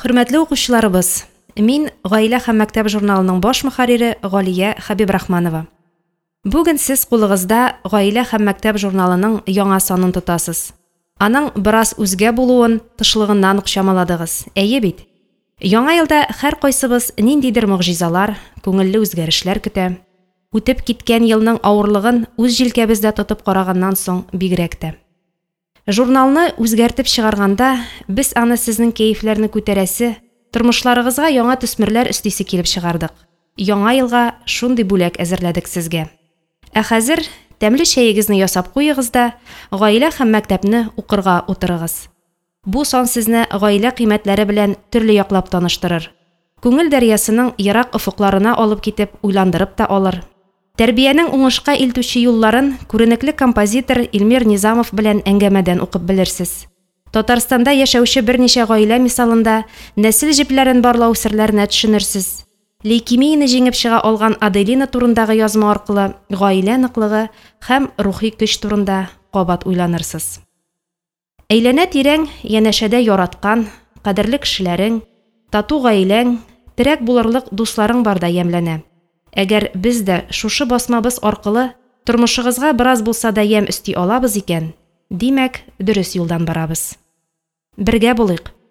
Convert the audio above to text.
Хөрмәтле укучыларыбыз, мин Гаилә һәм мәктәп журналының баш мөхәррире Галия Хәбибрахманова. Бүген сез кулыгызда Гаилә һәм мәктәп журналының яңа санын тотасыз. Аның бераз үзгә булуын тышлыгыннан ук чамаладыгыз, әйе бит? Яңа елда һәр кайсыбыз ниндидер мөгъҗизалар, күңелле үзгәрешләр көтә. Үтеп киткән елның авырлыгын үз җилкәбездә тотып караганнан соң бигрәк тә. Журналны үзгәртеп чыгарганда, без аны сезнең кәефләрне күтәрәсе, тормышларыгызга яңа төсмерләр өстисе килеп чыгардык. Яңа елга шундый бүләк әзерләдек сезгә. Ә хәзер тәмле чәегезне ясап куегыз да, гаилә һәм мәктәпне укырга утырыгыз. Бу сан сезне гаилә кыйммәтләре белән төрле яклап таныштырыр. Күңел дәрьясының ерак офыкларына алып китеп уйландырып та алыр. Тәрбиянең уңышка илтүче юлларын күренекле композитор Илмир Низамов белән әңгәмәдән укып белерсез. Татарстанда яшәүче берничә гаилә мисалында нәсел җепләрен барлау серләренә төшенерсез. Лейкемияне җиңеп чыга алган Аделина турындагы язма аркылы гаилә ныклыгы һәм рухи көч турында кабат уйланырсыз. Әйләнә тирәң янәшәдә яраткан, кадерле кешеләрең, тату гаиләң, терәк булырлык дусларың барда ямләнә. Әгәр без дә шушы басмабыз аркылы тормышыгызга бераз булса да ям өсти алабыз икән, димәк, дөрес юлдан барабыз. Бергә булыйк.